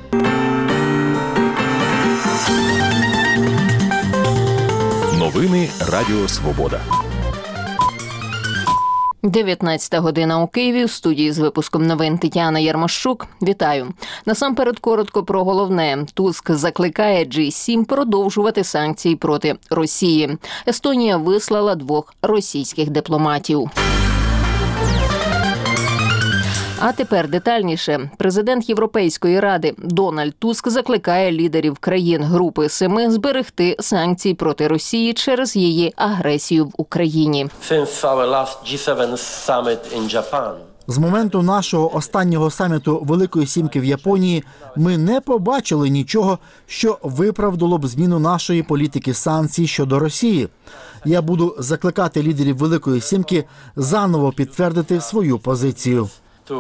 Новини Радіо Свобода. 19 година у Києві. В студії з випуском новин Тетяна Ярмощук. Вітаю. Насамперед коротко про головне. Туск закликає G7 продовжувати санкції проти Росії. Естонія вислала 2 російських дипломатів. А тепер детальніше. Президент Європейської ради Дональд Туск закликає лідерів країн Групи 7 зберегти санкції проти Росії через її агресію в Україні. З моменту нашого останнього саміту Великої Сімки в Японії ми не побачили нічого, що виправдало б зміну нашої політики санкцій щодо Росії. Я буду закликати лідерів Великої Сімки заново підтвердити свою позицію.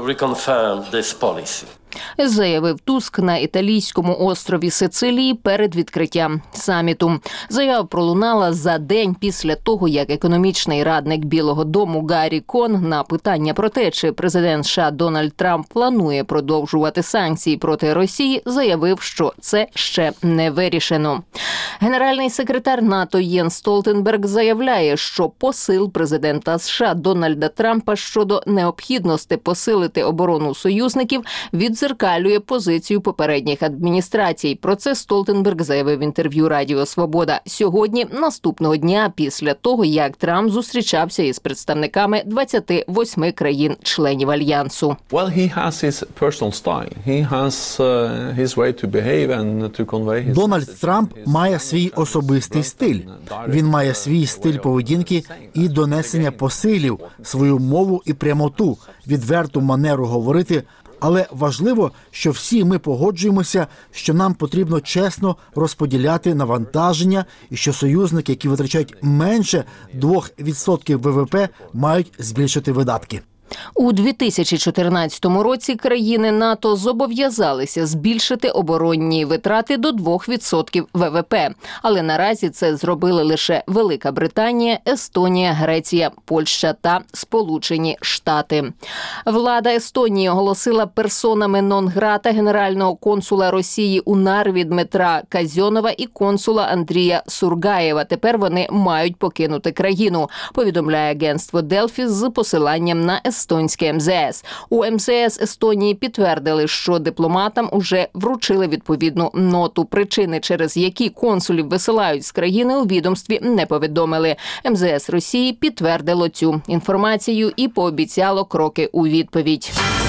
Заявив Туск на італійському острові Сицилії перед відкриттям саміту. Заява пролунала за день після того, як економічний радник Білого дому Гаррі Кон на питання про те, чи президент США Дональд Трамп планує продовжувати санкції проти Росії, заявив, що це ще не вирішено. Генеральний секретар НАТО Єнс Столтенберг заявляє, що посил президента США Дональда Трампа щодо необхідності посилити оборону союзників віддзеркалює позицію попередніх адміністрацій. Про це Столтенберг заявив в інтерв'ю Радіо Свобода сьогодні, наступного дня після того, як Трамп зустрічався із представниками 28 країн-членів Альянсу. Дональд Трамп має свій особистий стиль. Він має свій стиль поведінки і донесення посилів, свою мову і прямоту, відверту манеру говорити. Але важливо, що всі ми погоджуємося, що нам потрібно чесно розподіляти навантаження і що союзники, які витрачають менше 2% ВВП, мають збільшити видатки. У 2014 році країни НАТО зобов'язалися збільшити оборонні витрати до 2% ВВП. Але наразі це зробили лише Велика Британія, Естонія, Греція, Польща та Сполучені Штати. Влада Естонії оголосила персонами нон-грата генерального консула Росії у Нарві Дмитра Казьонова і консула Андрія Сургаєва. Тепер вони мають покинути країну, повідомляє агентство Делфі з посиланням на естонське МЗС. У МЗС Естонії підтвердили, що дипломатам уже вручили відповідну ноту. Причини, через які консулів висилають з країни, у відомстві не повідомили. МЗС Росії підтвердило цю інформацію і пообіцяло кроки у відповідь.